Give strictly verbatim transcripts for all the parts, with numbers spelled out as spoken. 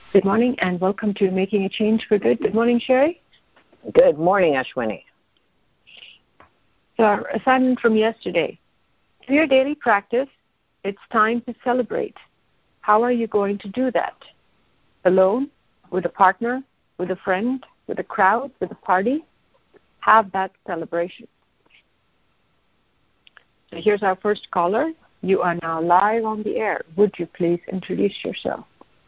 Good morning and welcome to Making a Change for Good. Good morning, Sherry. Good morning, Ashwini. So our assignment from yesterday. For your daily practice, it's time to celebrate. How are you going to do that? Alone, with a partner, with a friend, with a crowd, with a party? Have that celebration. So here's our first caller. You are now live on the air. Would you please introduce yourself?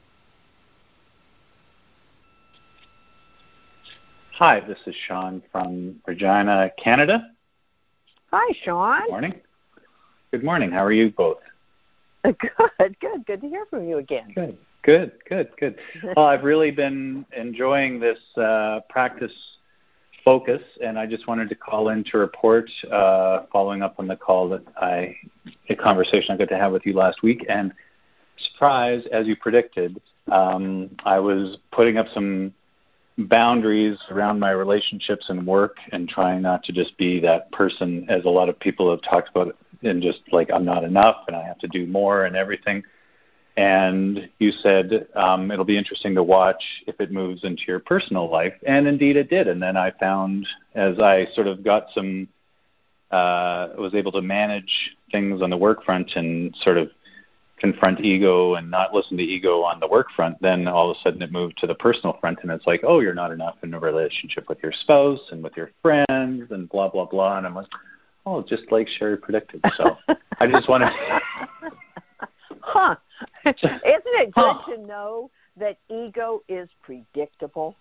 Hi, this is Sean from Regina, Canada. Hi, Sean. Good morning. Good morning. How are you both? Good, good. Good to hear from you again. Good, good, good, good. Well, I've really been enjoying this uh, practice focus, and I just wanted to call in to report, uh, following up on the call that I, the conversation I got to have with you last week. And surprise, as you predicted, um, I was putting up some boundaries around my relationships and work and trying not to just be that person, as a lot of people have talked about, and just like I'm not enough and I have to do more and everything. And you said um, it'll be interesting to watch if it moves into your personal life. And indeed it did. And then I found, as I sort of got some, uh, was able to manage things on the work front and sort of confront ego and not listen to ego on the work front, then all of a sudden it moved to the personal front, and it's like, oh, you're not enough in a relationship with your spouse and with your friends and blah, blah, blah. And I'm like, oh, just like Sherry predicted. So I just want to... Huh. Isn't it good huh. to know that ego is predictable?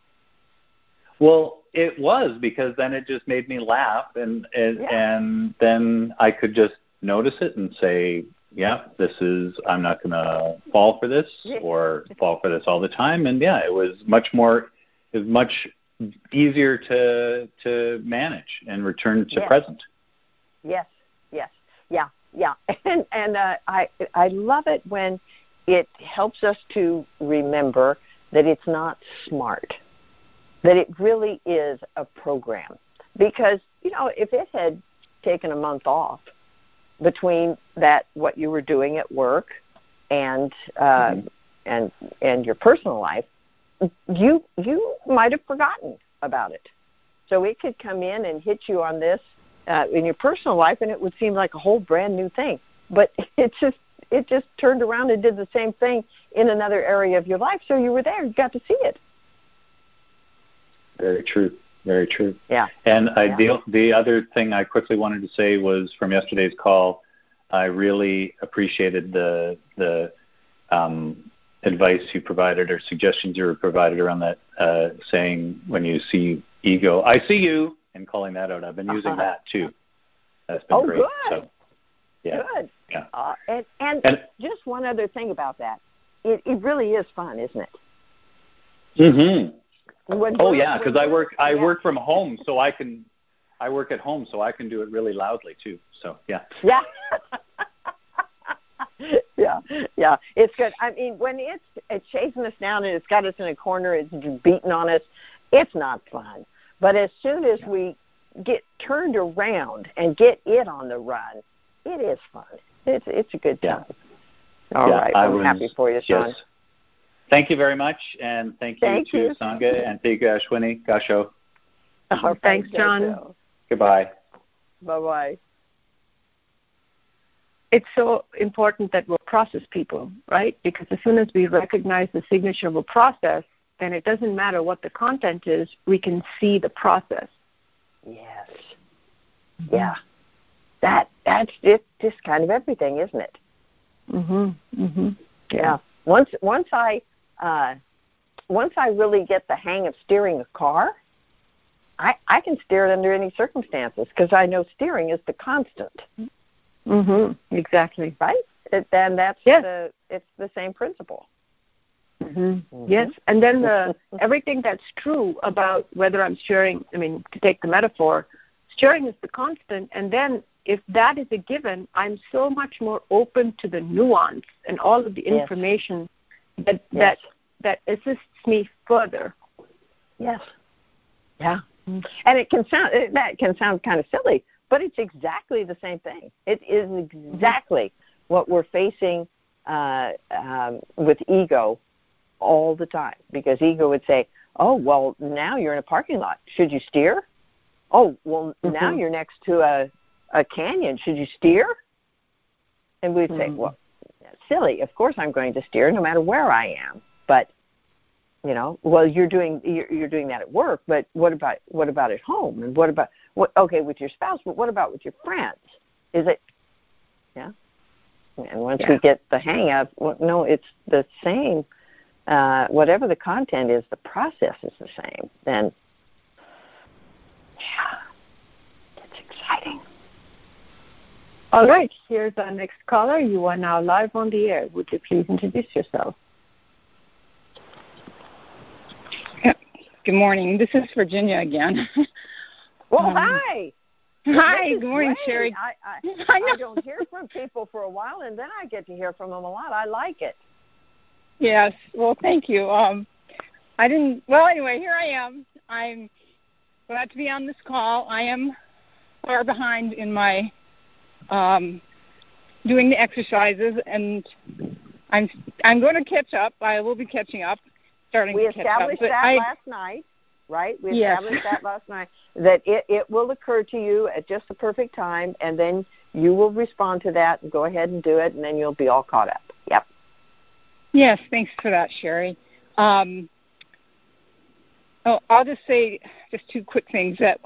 Well, it was, because then it just made me laugh, and and, Yeah. and then I could just notice it and say, yeah, this is, I'm not going to fall for this or fall for this all the time. And yeah, it was much more, it was much easier to to manage and return to yes. present. Yes, yes, yeah, yeah. And, and uh, I, I love it when it helps us to remember that it's not smart, that it really is a program. Because, you know, if it had taken a month off between that, what you were doing at work and uh, mm-hmm. and and your personal life, you you might have forgotten about it. So it could come in and hit you on this uh, in your personal life, and it would seem like a whole brand new thing. But it just it just turned around and did the same thing in another area of your life. So you were there, you got to see it. Very true. Very true. Yeah. And I, yeah. the, the other thing I quickly wanted to say was, from yesterday's call, I really appreciated the the um, advice you provided, or suggestions you were provided around that, uh, saying when you see ego, I see you, and calling that out. I've been using uh-huh. that too. That's been oh, great. good. So, yeah. Good. Yeah. Uh, and, and, and just one other thing about that. It, it really is fun, isn't it? Mm-hmm. When oh yeah, because I work I yeah. work from home, so I can I work at home, so I can do it really loudly too. So yeah. Yeah. yeah, yeah. It's good. I mean, when it's it's chasing us down and it's got us in a corner, it's beating on us, it's not fun. But as soon as yeah. we get turned around and get it on the run, it is fun. It's it's a good time. Yeah. All yeah, right. I I'm was, happy for you, Sean. Yes. Thank you very much, and thank you thank to you. Sangha and thank you, Ashwini. Gasho. Oh, thanks, John. Goodbye. Bye-bye. It's so important that we'll process people, right? Because as soon as we recognize the signature of a process, then it doesn't matter what the content is, we can see the process. Yes. Yeah. That that's it, just kind of everything, isn't it? Mhm. Mhm. Yeah. yeah. Once once I uh, once I really get the hang of steering a car, I I can steer it under any circumstances, because I know steering is the constant. Mhm. Exactly. Right. It, and that's yes. the it's the same principle. Mhm. Mm-hmm. Yes. And then the everything that's true about whether I'm steering. I mean, to take the metaphor, steering is the constant, and then if that is a given, I'm so much more open to the nuance and all of the information yes. that yes. that that assists me further. Yes. Yeah. Mm-hmm. And it can sound that can sound kind of silly, but it's exactly the same thing. It is exactly mm-hmm. what we're facing uh, um, with ego all the time, because ego would say, oh, well, now you're in a parking lot. Should you steer? Oh, well, mm-hmm. now you're next to a, a canyon. Should you steer? And we'd say, mm-hmm. well, that's silly. Of course I'm going to steer no matter where I am. But, you know, well, you're doing you're, you're doing that at work, but what about what about at home? And what about, what? okay, with your spouse, but what about with your friends? Is it, yeah? And once yeah. we get the hang of, well, no, it's the same. Uh, whatever the content is, the process is the same. Then, yeah, it's exciting. All right, here's our next caller. You are now live on the air. Would you please introduce yourself? Good morning. This is Virginia again. Well, um, hi. Hi. Good morning, great. Sherry. I, I, I, I don't hear from people for a while, and then I get to hear from them a lot. I like it. Yes. Well, thank you. Um, I didn't. Well, anyway, here I am. I'm glad to be on this call. I am far behind in my um, doing the exercises, and I'm I'm going to catch up. I will be catching up. Starting we to catch up. established that I, last night, right? We yes. established that last night, that it, it will occur to you at just the perfect time, and then you will respond to that and go ahead and do it, and then you'll be all caught up. Yep. Yes, thanks for that, Sherry. Um, oh, I'll just say just two quick things. That,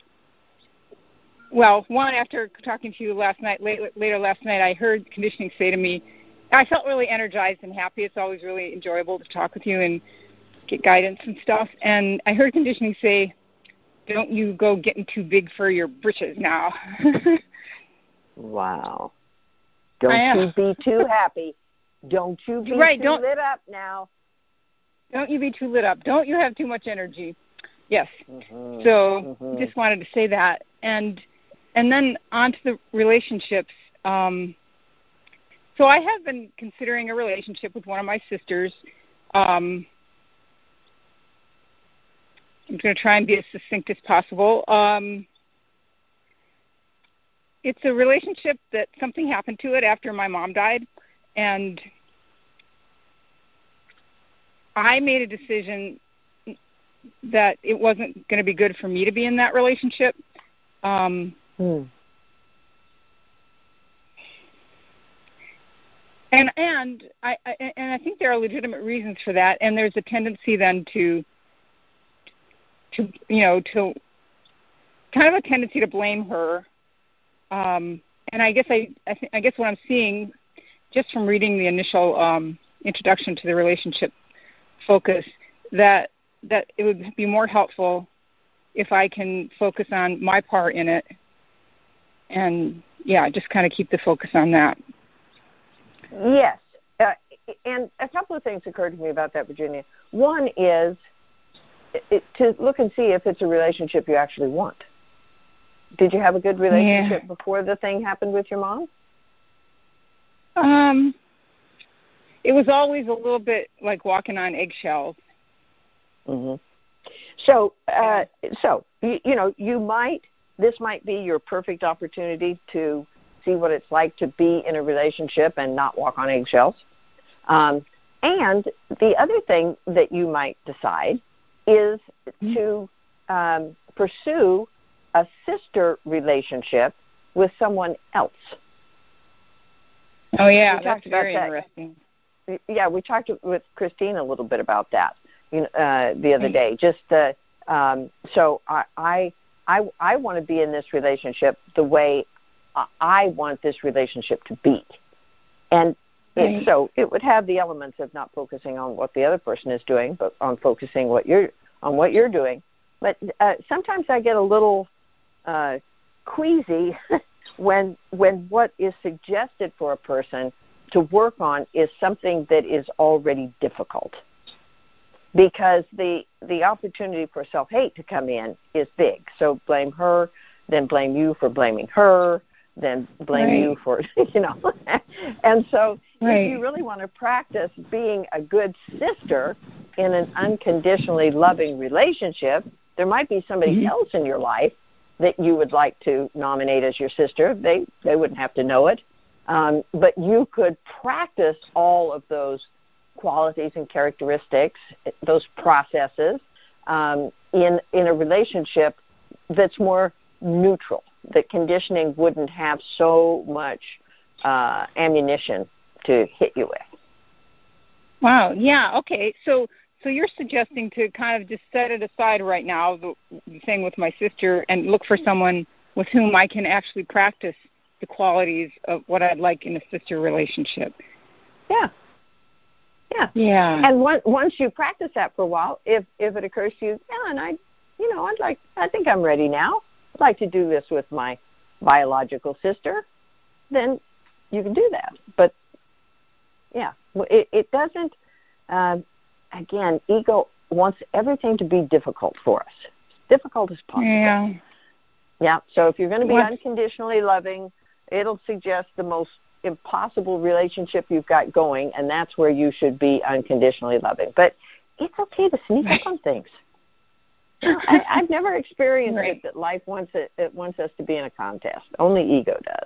well, one, after talking to you last night, late, later last night, I heard conditioning say to me, I felt really energized and happy. It's always really enjoyable to talk with you and get guidance and stuff. And I heard conditioning say, don't you go getting too big for your britches now. Wow. Don't you be too happy. Don't you be right, too don't, lit up now. Don't you be too lit up. Don't you have too much energy. Yes. Mm-hmm. So mm-hmm. just wanted to say that. And and then on to the relationships. Um, So I have been considering a relationship with one of my sisters. Um, I'm going to try and be as succinct as possible. Um, it's a relationship that something happened to it after my mom died, and I made a decision that it wasn't going to be good for me to be in that relationship. Um, mm. And and I, I and I think there are legitimate reasons for that, and there's a tendency then to to you know to kind of a tendency to blame her. Um, and I guess I I, th- I guess what I'm seeing just from reading the initial um, introduction to the relationship focus, that that it would be more helpful if I can focus on my part in it, and yeah, just kind of keep the focus on that. Yes, uh, and a couple of things occurred to me about that, Virginia. One is it, to look and see if it's a relationship you actually want. Did you have a good relationship yeah. before the thing happened with your mom? Um, it was always a little bit like walking on eggshells. Mm-hmm. So, uh, so you, you know, you might. This might be your perfect opportunity to see what it's like to be in a relationship and not walk on eggshells. Um, and the other thing that you might decide is mm-hmm. to um, pursue a sister relationship with someone else. Oh, yeah, that's very that. interesting. Yeah, we talked with Christine a little bit about that you know, uh, the other day. Just the, um, so I, I, I, I want to be in this relationship the way I want this relationship to be. And right. it, so it would have the elements of not focusing on what the other person is doing, but on focusing what you're on what you're doing. But uh, sometimes I get a little uh, queasy when when what is suggested for a person to work on is something that is already difficult, because the the opportunity for self-hate to come in is big. So blame her, then blame you for blaming her, then blame right. you for, you know. And so right. if you really want to practice being a good sister in an unconditionally loving relationship, there might be somebody mm-hmm. else in your life that you would like to nominate as your sister. They they wouldn't have to know it. Um, but you could practice all of those qualities and characteristics, those processes, um, in in a relationship that's more neutral, that conditioning wouldn't have so much uh, ammunition to hit you with. Wow. Yeah. Okay. So, so you're suggesting to kind of just set it aside right now, the, the thing with my sister, and look for someone with whom I can actually practice the qualities of what I'd like in a sister relationship. Yeah. Yeah. Yeah. And one, once you practice that for a while, if if it occurs to you, Ellen, I, you know, I'd like, I think I'm ready now. I'd like to do this with my biological sister, then you can do that. But yeah, it, it doesn't. Uh, again, ego wants everything to be difficult for us, difficult as possible. Yeah. Yeah. So if you're going to be what? unconditionally loving, it'll suggest the most impossible relationship you've got going, and that's where you should be unconditionally loving. But it's okay to sneak up on things. You know, I, I've never experienced right. it that life wants it, it wants us to be in a contest. Only ego does.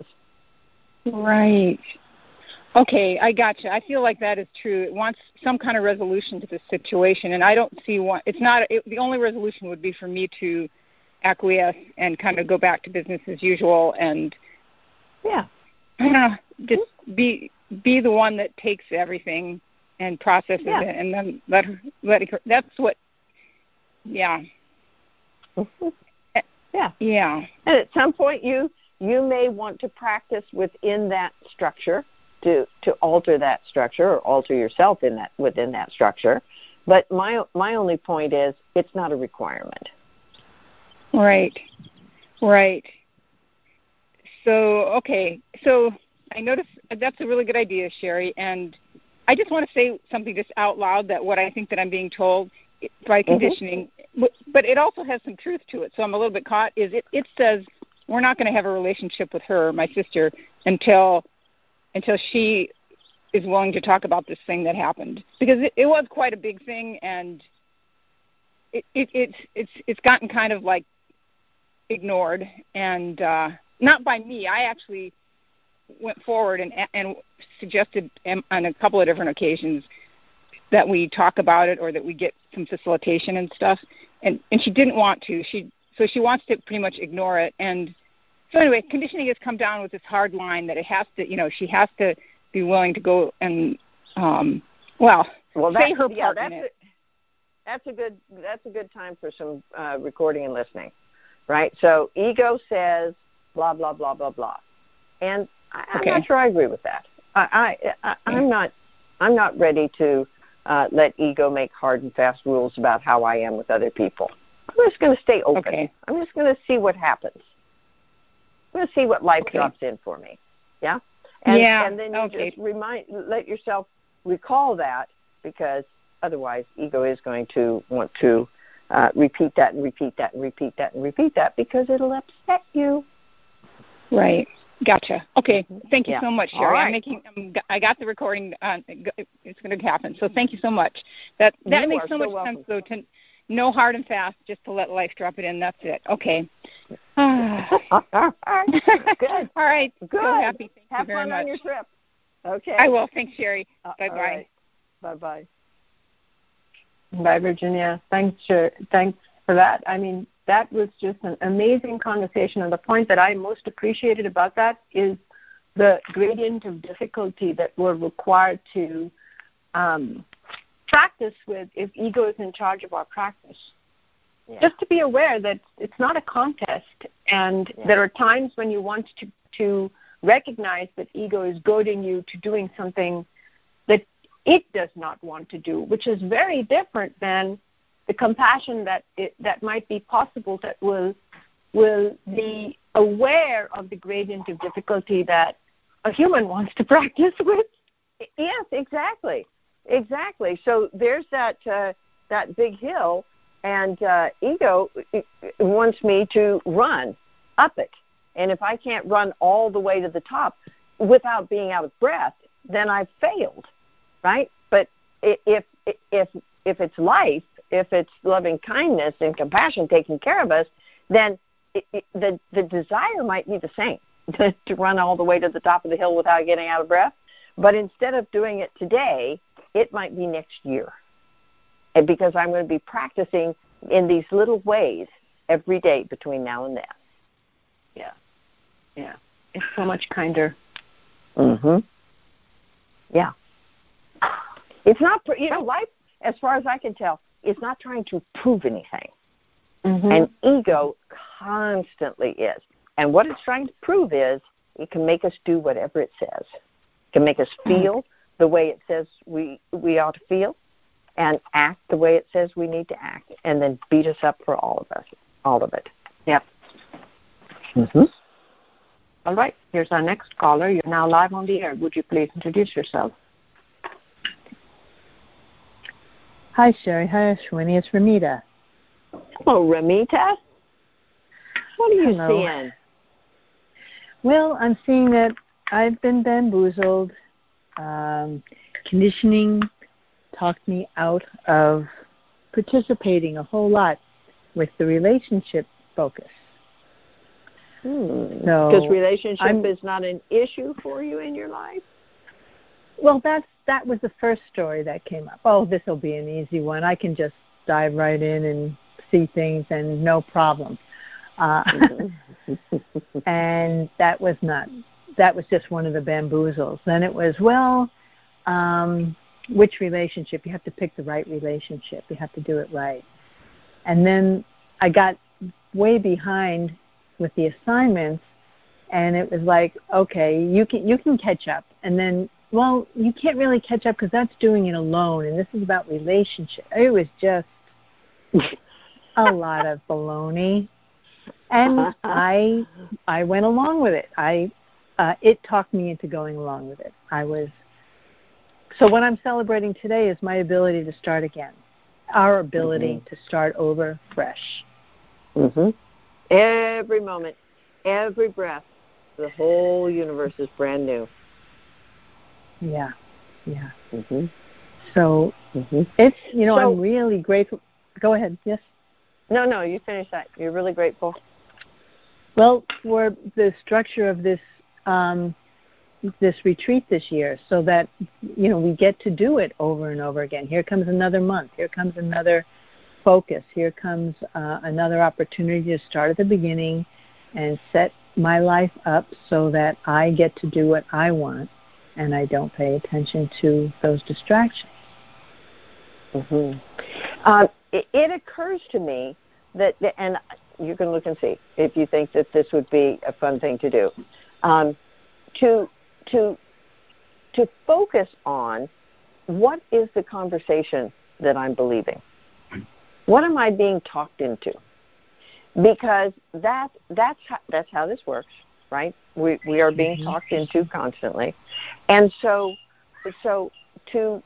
Right. Okay, I gotcha. I feel like that is true. It wants some kind of resolution to the situation, and I don't see one. It's not. It, the only resolution would be for me to acquiesce and kind of go back to business as usual, and yeah, I don't know, just be be the one that takes everything and processes yeah. it, and then let her let it. That's what. Yeah. Mm-hmm. Yeah. Yeah. And at some point, you you may want to practice within that structure to to alter that structure or alter yourself in that within that structure. But my my only point is, it's not a requirement. Right. Right. So, okay. So I noticed that's a really good idea, Sherry. And I just want to say something just out loud, that what I think that I'm being told by conditioning, mm-hmm. but it also has some truth to it. So I'm a little bit caught. Is it, it says we're not going to have a relationship with her, my sister, until until she is willing to talk about this thing that happened. Because it, it was quite a big thing, and it, it, it's it's it's gotten kind of like ignored, and uh, not by me. I actually went forward and and suggested on a couple of different occasions that we talk about it, or that we get some facilitation and stuff. And, and she didn't want to. She so she wants to pretty much ignore it. And so anyway, conditioning has come down with this hard line that it has to, you know, she has to be willing to go and, um, well, well say her yeah, part in it. A, that's a good that's a good time for some uh, recording and listening, right? So ego says blah blah blah blah blah, and I, I'm okay. not sure I agree with that. I, I, I I'm not I'm not ready to. Uh, let ego make hard and fast rules about how I am with other people. I'm just going to stay open. Okay. I'm just going to see what happens. I'm going to see what life okay. drops in for me. Yeah? And, yeah. and then you okay. just remind, let yourself recall that, because otherwise ego is going to want to uh, repeat that and repeat that and repeat that and repeat that, because it'll upset you. Right. Gotcha. Okay. Thank you yeah. so much, Sherry. Right. I'm making. I'm, I got the recording. Uh, it's going to happen. So thank you so much. That that you makes so, so much welcome. sense, though. To no hard and fast, just to let life drop it in. That's it. Okay. All right. Good. All right. Good. So happy. Thank Have you very fun much. on your trip. Okay. I will. Thanks, Sherry. Uh, bye bye. Right. Bye bye. Bye, Virginia. Thanks, Sher- thanks for that. I mean, that was just an amazing conversation. And the point that I most appreciated about that is the gradient of difficulty that we're required to um, practice with if ego is in charge of our practice. Yeah. Just to be aware that it's not a contest, and yeah. there are times when you want to, to recognize that ego is goading you to doing something that it does not want to do, which is very different than the compassion that it, that might be possible, that will will be aware of the gradient of difficulty that a human wants to practice with. Yes, exactly, exactly. So there's that uh, that big hill, and uh, ego wants me to run up it. And if I can't run all the way to the top without being out of breath, then I've failed, right? But if if if it's life, if it's loving kindness and compassion taking care of us, then it, it, the the desire might be the same. To run all the way to the top of the hill without getting out of breath. But instead of doing it today, it might be next year. And because I'm going to be practicing in these little ways every day between now and then. Yeah. Yeah. It's so much kinder. Mhm. Yeah. It's not, you know, life, as far as I can tell, is not trying to prove anything. Mm-hmm. And ego constantly is. And what it's trying to prove is it can make us do whatever it says. It can make us feel the way it says we we ought to feel, and act the way it says we need to act, and then beat us up for all of us, all of it. Yep. Mm-hmm. All right. Here's our next caller. You're now live on the air. Would you please introduce yourself? Hi, Sherry. Hi, Ashwini. It's Ramita. Hello, Ramita. What are you Hello. seeing? Well, I'm seeing that I've been bamboozled. Um, conditioning talked me out of participating a whole lot with the relationship focus. Hmm. So because relationship I'm, is not an issue for you in your life? Well, that's, that was the first story that came up. Oh, this will be an easy one. I can just dive right in and see things and no problem. Uh, and that was not, that was just one of the bamboozles. Then it was, well, um, which relationship? You have to pick the right relationship. You have to do it right. And then I got way behind with the assignments, and it was like, okay, you can you can catch up. And then, well, you can't really catch up because that's doing it alone, and this is about relationship. It was just a lot of baloney. And I I went along with it. I uh, it talked me into going along with it. I was so what I'm celebrating today is my ability to start again, our ability mm-hmm. to start over fresh. Mm-hmm. Every moment, every breath, the whole universe is brand new. Yeah, yeah. Mm-hmm. So mm-hmm. it's you know so, I'm really grateful. Go ahead. Yes. No, no, you finish that. You're really grateful. Well, for the structure of this um, this retreat this year, so that you know we get to do it over and over again. Here comes another month. Here comes another focus. Here comes uh, another opportunity to start at the beginning and set my life up so that I get to do what I want, and I don't pay attention to those distractions. Mm-hmm. Um, it, it occurs to me that, and you can look and see if you think that this would be a fun thing to do, um, to to to focus on what is the conversation that I'm believing. What am I being talked into? Because that that's how, that's how this works, right? We we are being mm-hmm. talked into constantly, and so so to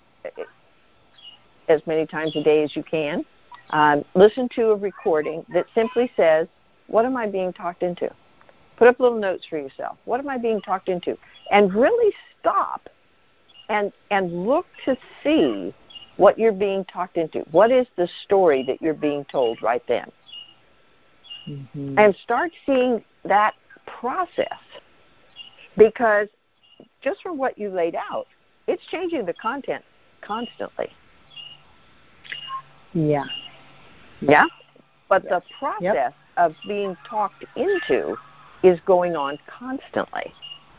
as many times a day as you can, um, listen to a recording that simply says, "What am I being talked into?" Put up little notes for yourself. What am I being talked into? And really stop and and look to see what you're being talked into. What is the story that you're being told right then? Mm-hmm. And start seeing that process, because just from what you laid out, it's changing the content constantly. Yeah. Yeah? But the process yep. of being talked into is going on constantly.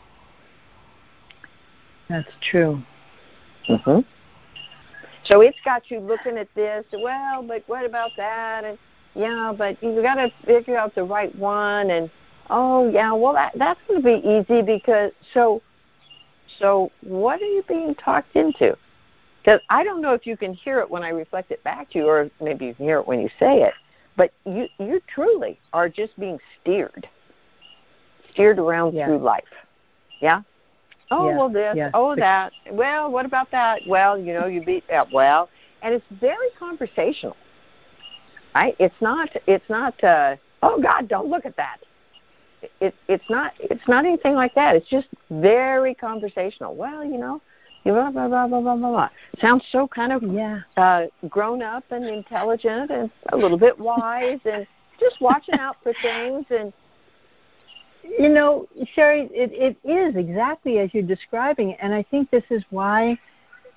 That's true. Mm-hmm. So it's got you looking at this, well, but what about that? And, yeah, but you've got to figure out the right one. And, oh, yeah, well, that, that's going to be easy because, so, so what are you being talked into? Because I don't know if you can hear it when I reflect it back to you, or maybe you can hear it when you say it, but you, you truly are just being steered, steered around yeah. through life. Yeah? Oh, yes, well, this. Yes. Oh, that. Well, what about that? Well, you know, you beat that. Well, and it's very conversational, right? It's not. It's not. Uh, oh God, don't look at that. It, it's not. It's not anything like that. It's just very conversational. Well, you know, blah blah blah blah blah blah. Sounds so kind of yeah. uh, grown up and intelligent and a little bit wise and just watching out for things and. You know, Sherry, it, it is exactly as you're describing it, and I think this is why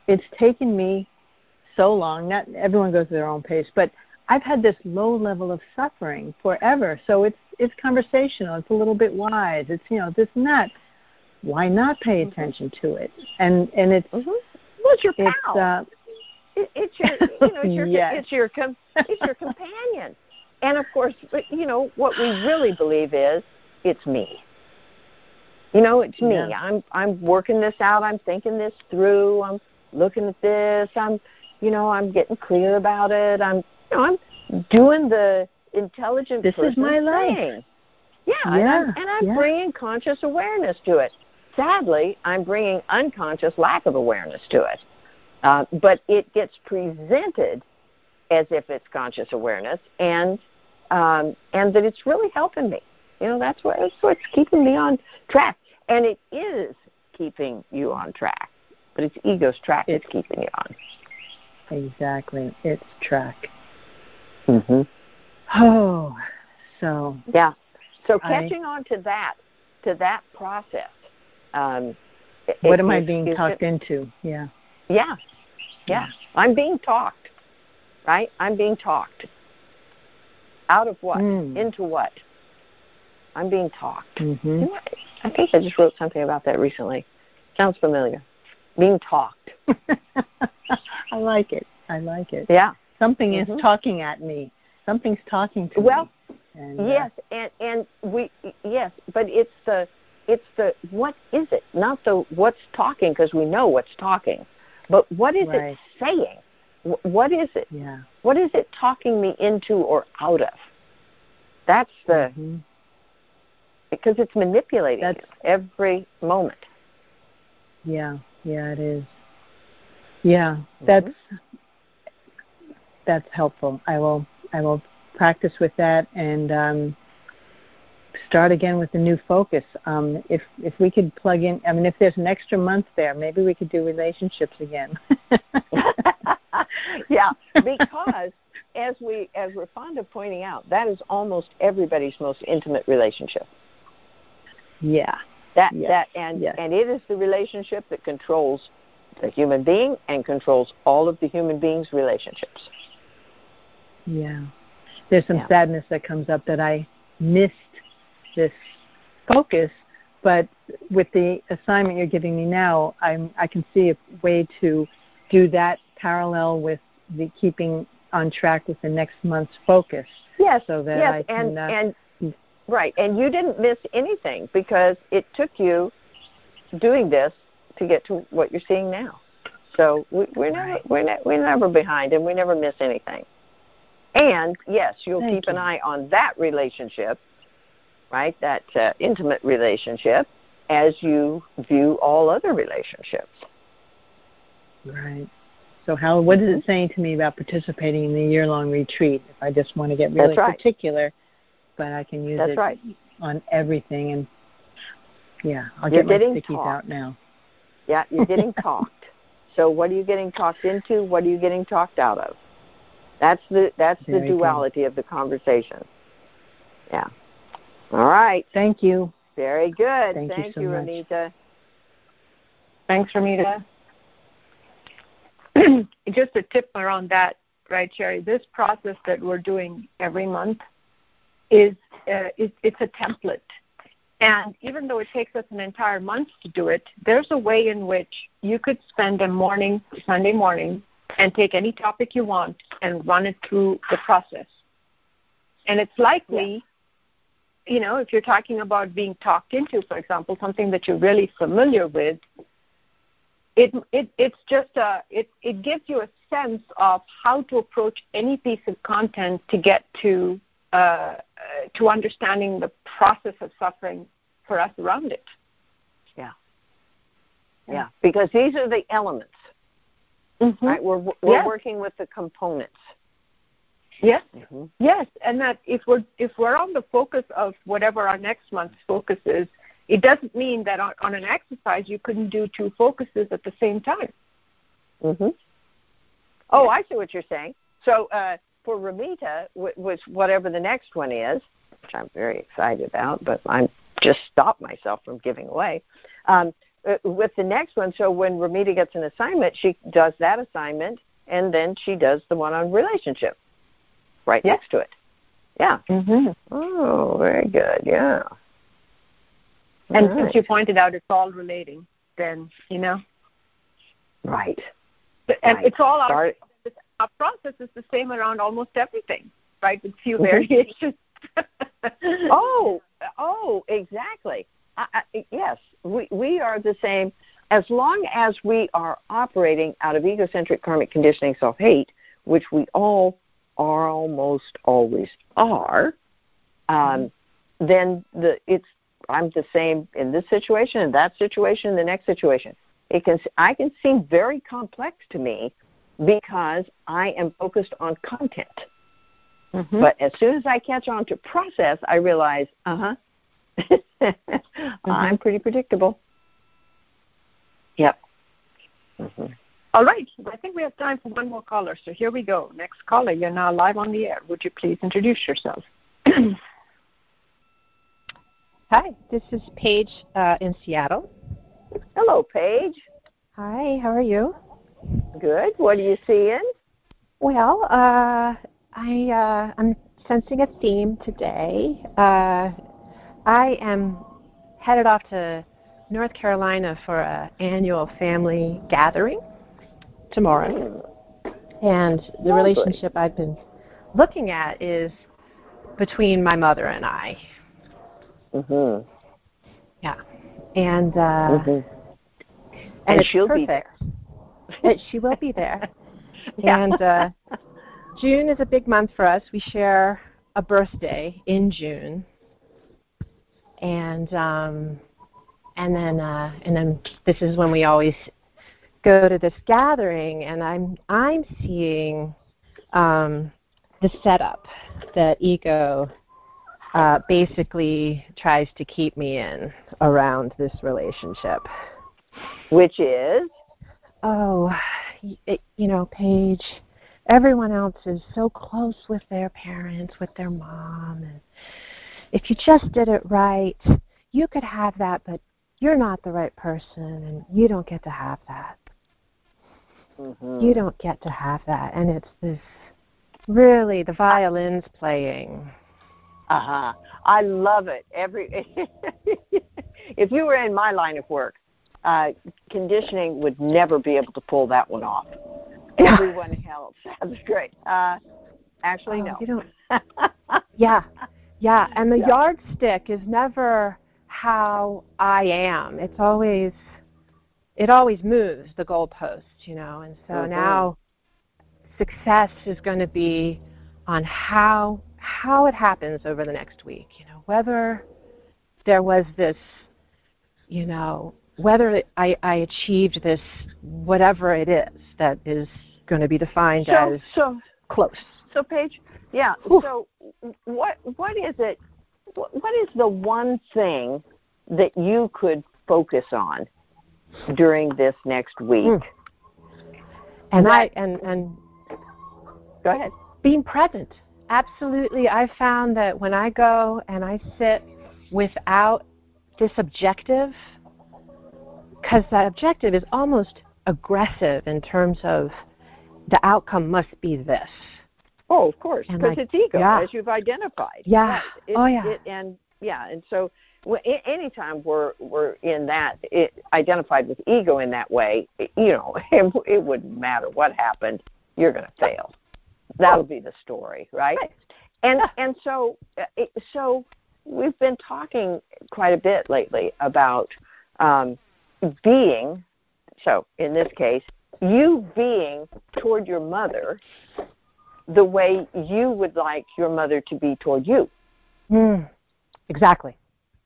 it's taken me so long. Not everyone goes at their own pace, but I've had this low level of suffering forever. So it's it's conversational. It's a little bit wise. It's, you know, this and that. Why not pay attention to it? And and it's mm-hmm. well, it's your pal. It's, uh, it, it's your you know it's your yes. it's your com- it's your companion. And of course, you know what we really believe is it's me. You know, it's me. Yeah. I'm I'm working this out. I'm thinking this through. I'm looking at this. I'm you know I'm getting clear about it. I'm you know I'm doing the intelligent this person is my life. thing. Yeah, yeah, and I'm, and I'm yeah. bringing conscious awareness to it. Sadly, I'm bringing unconscious lack of awareness to it. Uh, but it gets presented as if it's conscious awareness, and um, and that it's really helping me. You know, that's what that's what's keeping me on track, and it is keeping you on track. But it's ego's track that's keeping you on. Exactly, it's track. Mm-hmm. Oh, so yeah. So I, catching on to that, to that process. Um, what am I being talked it, into? Yeah. Yeah. Yeah. I'm being talked, right? I'm being talked. Out of what? Mm. Into what? I'm being talked. Mm-hmm. You know, I think I just wrote something about that recently. Sounds familiar. Being talked. I like it. I like it. Yeah. Something mm-hmm. is talking at me. Something's talking to well, me. And, yes, uh, and and we yes, but it's the it's the what is it? Not the what's talking, because we know what's talking, but what is right. it saying? What is it? Yeah. What is it talking me into or out of? That's the mm-hmm. because it's manipulating That's, you every moment. Yeah, yeah, it is. Yeah, that's mm-hmm. that's helpful. I will I will practice with that and um, start again with a new focus. Um, if if we could plug in, I mean, if there's an extra month there, maybe we could do relationships again. Yeah, because as we as we're fond of pointing out, that is almost everybody's most intimate relationship. Yeah. That yes. that and yes. and it is the relationship that controls the human being and controls all of the human beings' relationships. Yeah. There's some yeah. sadness that comes up that I missed this focus, but with the assignment you're giving me now, I'm I can see a way to do that parallel with the keeping on track with the next month's focus. Yes. So that yes. I can and uh, and right, and you didn't miss anything because it took you doing this to get to what you're seeing now. So we, we're never right. we're, ne- we're never behind, and we never miss anything. And yes, you'll Thank keep you. an eye on that relationship, right? That uh, intimate relationship, as you view all other relationships. Right. So how? What is it saying to me about participating in the year-long retreat? If I just want to get really That's right. particular, but I can use That's it right. on everything. And yeah, I'll You're get my getting stickies talked. out now. Yeah, you're getting talked. So what are you getting talked into? What are you getting talked out of? That's the that's Very the duality good. Of the conversation. Yeah. All right. Thank you. Very good. Thank, Thank you, so you, much. Ramita. Thanks, Ramita. Just a tip around that, right, Sherry? This process that we're doing every month is uh, it, it's a template. And even though it takes us an entire month to do it, there's a way in which you could spend a morning, Sunday morning, and take any topic you want and run it through the process. And it's likely, yeah. you know, if you're talking about being talked into, for example, something that you're really familiar with, it it it's just a it it gives you a sense of how to approach any piece of content to get to uh, uh, to understanding the process of suffering for us around it. Yeah. Yeah, because these are the elements. Mm-hmm. Right? We're we're yes. working with the components. Yes. Mm-hmm. Yes, and that if we're if we're on the focus of whatever our next month's focus is, it doesn't mean that on, on an exercise you couldn't do two focuses at the same time. Mm-hmm. Oh, I see what you're saying. So uh, for Ramita, w- was whatever the next one is, which I'm very excited about, but I'm just stopped myself from giving away. Um, uh, with the next one, so when Ramita gets an assignment, she does that assignment, and then she does the one on relationship right yeah. next to it. Yeah. Mm-hmm. Oh, very good. Yeah. And right. since you pointed out it's all relating, then, you know. Right. And right. it's all our, Start. our process is the same around almost everything, right, with few variations. oh, oh, exactly. I, I, yes, we, we are the same. As long as we are operating out of egocentric karmic conditioning self-hate, which we all are almost always are, um, then the it's I'm the same in this situation, in that situation, in the next situation. It can I can seem very complex to me because I am focused on content. Mm-hmm. But as soon as I catch on to process, I realize, uh-huh, mm-hmm. I'm pretty predictable. Yep. Mm-hmm. All right. I think we have time for one more caller. So here we go. Next caller, you're now live on the air. Would you please introduce yourself? Hi, this is Paige uh, in Seattle. Hello, Paige. Hi, how are you? Good. What are you seeing? Well, uh, I, uh, I'm sensing a theme today. Uh, I am headed off to North Carolina for an annual family gathering tomorrow. And the Lovely. relationship I've been looking at is between my mother and I. Mm-hmm. Yeah. And, uh, mm-hmm. and, and it's she'll perfect. be there. It, she will be there. yeah. And uh, June is a big month for us. We share a birthday in June. And um, and then uh, and then this is when we always go to this gathering, and I'm I'm seeing um, the setup that ego uh, basically tries to keep me in around this relationship, which is oh, it, you know, Paige. Everyone else is so close with their parents, with their mom, and if you just did it right, you could have that, but you're not the right person, and you don't get to have that. Mm-hmm. You don't get to have that. And it's this, really, the violin's playing. Uh-huh. I love it. Every If you were in my line of work, uh, conditioning would never be able to pull that one off. Everyone else. That's great. Uh, actually, oh, no. You don't. yeah. Yeah, and the yeah. yardstick is never how I am. It's always, it always moves the goalpost, you know. And so mm-hmm. now success is going to be on how how it happens over the next week, you know, whether there was this, you know, whether I, I achieved this, whatever it is that is going to be defined so, as so, close. So, Paige, yeah, Ooh. so what what is it, what is the one thing that you could focus on during this next week? Mm. And that, I, and, and, go ahead. Being present. Absolutely. I found that when I go and I sit without this objective, because that objective is almost aggressive in terms of the outcome must be this. Oh, of course, because it's ego, yeah. as you've identified. Yeah. Right. It, oh, yeah. It, and yeah, and so w- anytime we're we're in that, it, identified with ego in that way, it, you know, it, it wouldn't matter what happened. You're going to fail. That'll be the story, right? right. And yeah. and so it, so we've been talking quite a bit lately about um, being. So in this case, you being toward your mother the way you would like your mother to be toward you. Mm, exactly.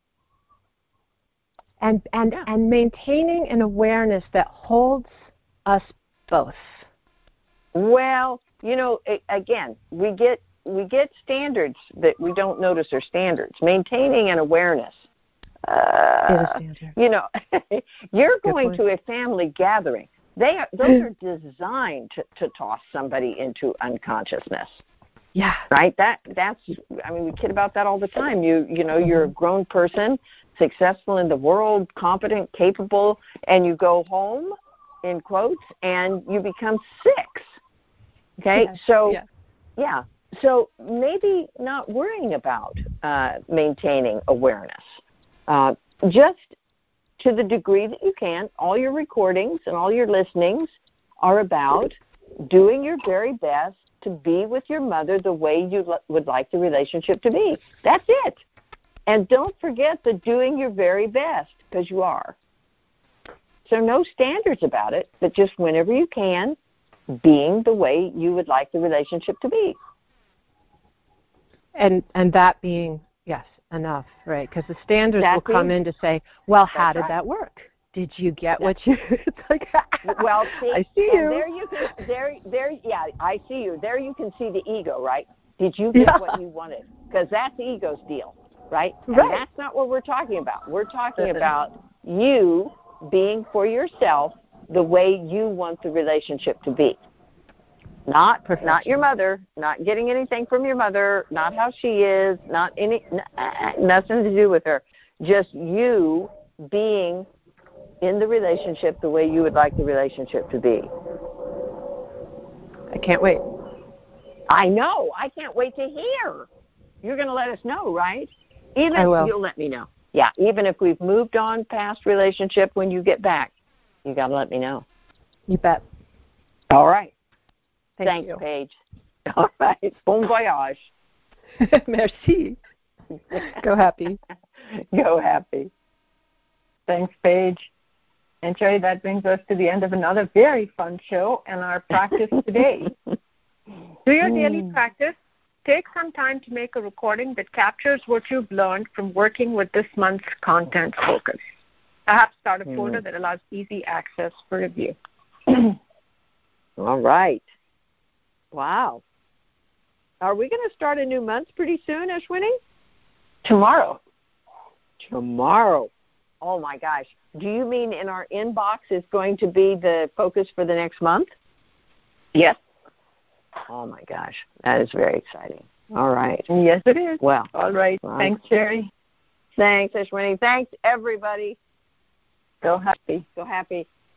And and yeah. and maintaining an awareness that holds us both. Well, you know, it, again, we get we get standards that we don't notice are standards. Maintaining an awareness. Uh, you know, you're going to a family gathering. They are, those are designed to, to toss somebody into unconsciousness. Yeah. Right? That that's I mean we kid about that all the time. You you know, you're a grown person, successful in the world, competent, capable, and you go home in quotes and you become six. Okay? Yes. So yeah. yeah. So maybe not worrying about uh, maintaining awareness. Uh, just to the degree that you can, all your recordings and all your listenings are about doing your very best to be with your mother the way you l- would like the relationship to be. That's it. And don't forget the doing your very best, because you are. So no standards about it, but just whenever you can, being the way you would like the relationship to be. And and that being, yes, enough, right? Because the standards That will come being, in to say, well, how that's did right. that work? Did you get what you? It's like, well, see, I see and you. there you can, there, there, yeah, I see you. There you can see the ego, right? Did you get Yeah. what you wanted? Because that's the ego's deal, right? And Right. that's not what we're talking about. We're talking about you being for yourself the way you want the relationship to be. Not, Perfection. not your mother, not getting anything from your mother, not how she is, not any, n- nothing to do with her. Just you being in the relationship the way you would like the relationship to be. I can't wait. I know. I can't wait to hear. You're going to let us know, right? Even I will. You'll let me know. Yeah, even if we've moved on past relationship when you get back, you got to let me know. You bet. All right. Thank Thanks, you. Paige. All right. Bon voyage. Merci. Go happy. Go happy. Thanks, Paige. And Sherry, that brings us to the end of another very fun show and our practice today. Do your daily practice. Take some time to make a recording that captures what you've learned from working with this month's content focus. Perhaps start a folder that allows easy access for review. All right. Wow. Are we going to start a new month pretty soon, Ashwini? Tomorrow. Tomorrow. Oh, my gosh. Do you mean in our inbox is going to be the focus for the next month? Yes. Oh, my gosh. That is very exciting. All right. Yes, it is. Well. All right. Well, Thanks, Sherry. Thanks, Ashwini. Thanks, everybody. So happy. So happy.